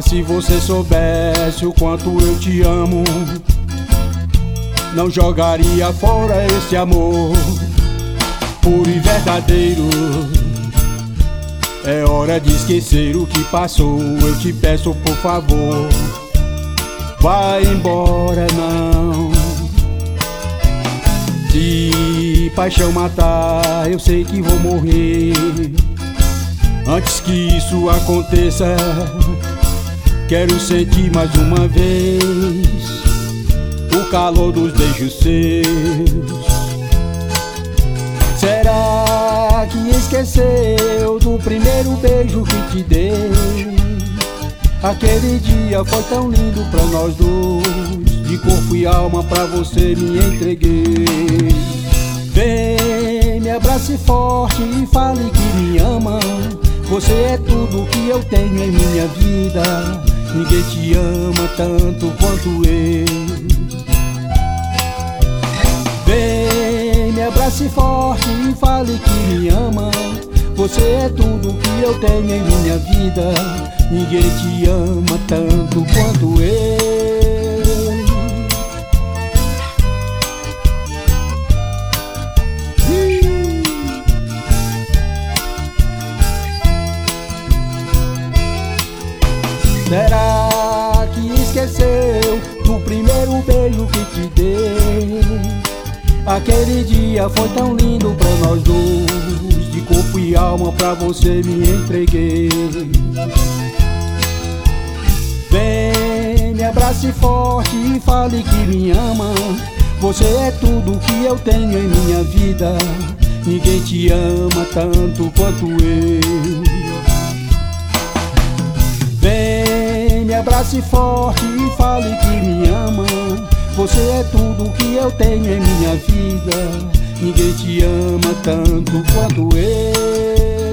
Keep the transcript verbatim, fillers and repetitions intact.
se você soubesse o quanto eu te amo, não jogaria fora esse amor puro e verdadeiro. É hora de esquecer o que passou, eu te peço por favor, vai embora não. Se paixão matar, eu sei que vou morrer. Antes que isso aconteça, quero sentir mais uma vez o calor dos beijos seus. Será que esqueceu do primeiro beijo que te dei? Aquele dia foi tão lindo pra nós dois, de corpo e alma pra você me entreguei. Vem, me abrace forte e fale que me ama. Você é tudo que eu tenho em minha vida. Ninguém te ama tanto quanto eu. Vem, me abrace forte e fale que me ama. Você é tudo que eu tenho em minha vida. Ninguém te ama tanto quanto eu. Será que esqueceu do primeiro beijo que te dei? Aquele dia foi tão lindo pra nós dois, de corpo e alma pra você me entreguei. Vem, me abrace forte e fale que me ama. Você é tudo que eu tenho em minha vida. Ninguém te ama tanto quanto eu. Vem, me abrace forte e fale que me ama. Você é tudo que eu tenho em minha vida. Ninguém te ama tanto quanto eu.